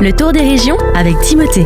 Le tour des régions avec Timothée.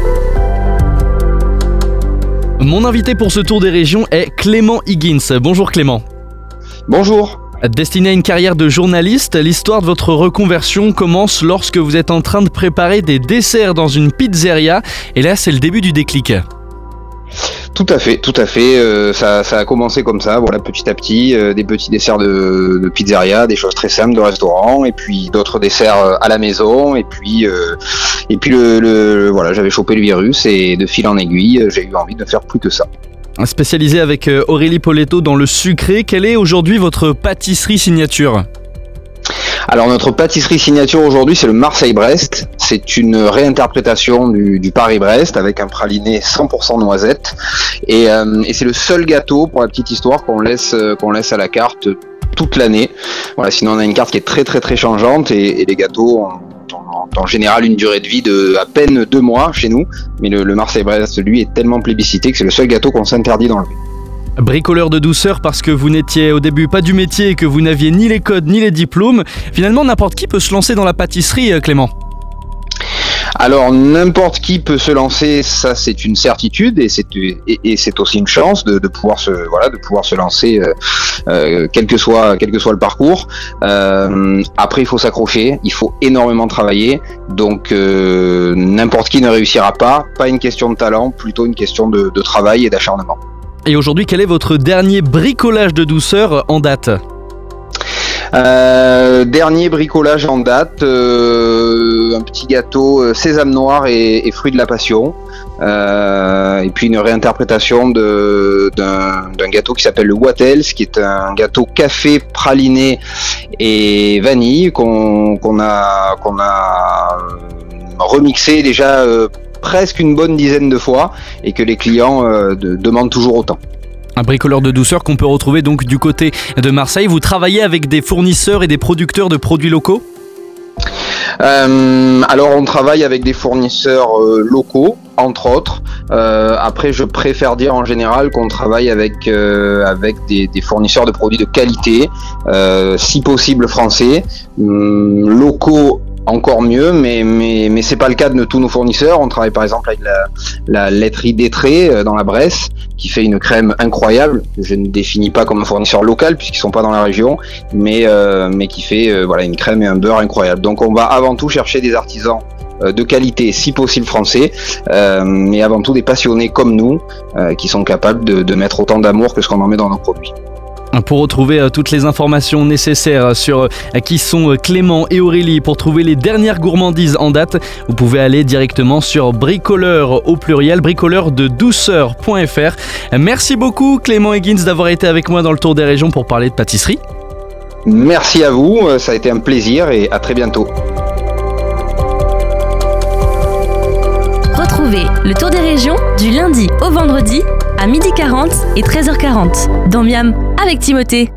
Mon invité pour ce tour des régions est Clément Higgins. Bonjour Clément. Bonjour. Destiné à une carrière de journaliste, l'histoire de votre reconversion commence lorsque vous êtes en train de préparer des desserts dans une pizzeria. Et là, c'est le début du déclic. Tout à fait. Ça a commencé comme ça, voilà, petit à petit, des petits desserts de pizzeria, des choses très simples de restaurant, et puis d'autres desserts à la maison, et puis voilà, j'avais chopé le virus et de fil en aiguille, j'ai eu envie de faire plus que ça. Spécialisé avec Aurélie Poletto dans le sucré, quelle est aujourd'hui votre pâtisserie signature ? Alors notre pâtisserie signature aujourd'hui, c'est le Marseille-Brest. C'est une réinterprétation du Paris-Brest avec un praliné 100% noisette. Et c'est le seul gâteau, pour la petite histoire, qu'on laisse à la carte toute l'année. Voilà, sinon on a une carte qui est très très très changeante et les gâteaux ont en général une durée de vie de à peine 2 mois chez nous. Mais le Marseille-Brest, lui, est tellement plébiscité que c'est le seul gâteau qu'on s'interdit d'enlever. Bricoleur de douceur parce que vous n'étiez au début pas du métier et que vous n'aviez ni les codes ni les diplômes. Finalement, n'importe qui peut se lancer dans la pâtisserie, Clément. Alors n'importe qui peut se lancer, ça c'est une certitude et c'est aussi une chance de pouvoir se lancer quel que soit le parcours. Après il faut s'accrocher, il faut énormément travailler, donc n'importe qui ne réussira pas une question de talent, plutôt une question de travail et d'acharnement. Et aujourd'hui, quel est votre dernier bricolage de douceur en date ? Dernier bricolage en date, un petit gâteau sésame noir et fruits de la passion, et puis une réinterprétation d'un gâteau qui s'appelle le Wattels, qui est un gâteau café, praliné et vanille qu'on a remixé déjà presque une bonne dizaine de fois et que les clients demandent toujours autant. Un bricoleur de douceur qu'on peut retrouver donc du côté de Marseille. Vous travaillez avec des fournisseurs et des producteurs de produits locaux ? Alors on travaille avec des fournisseurs locaux, entre autres. Après, je préfère dire en général qu'on travaille avec des fournisseurs de produits de qualité, si possible français, locaux. Encore mieux, mais c'est pas le cas de tous nos fournisseurs. On travaille par exemple avec la laiterie d'Étré dans la Bresse, qui fait une crème incroyable. Je ne définis pas comme un fournisseur local puisqu'ils sont pas dans la région, mais qui fait une crème et un beurre incroyable. Donc on va avant tout chercher des artisans de qualité, si possible français, mais avant tout des passionnés comme nous, qui sont capables de mettre autant d'amour que ce qu'on en met dans nos produits. Pour retrouver toutes les informations nécessaires sur qui sont Clément et Aurélie, pour trouver les dernières gourmandises en date, vous pouvez aller directement sur bricoleur au pluriel, bricoleur-de-douceur.fr. Merci beaucoup Clément Higgins d'avoir été avec moi dans le Tour des régions pour parler de pâtisserie. Merci à vous, ça a été un plaisir et à très bientôt. Retrouvez le Tour des régions du lundi au vendredi à 12h40 et 13h40 dans Miam avec Timothée.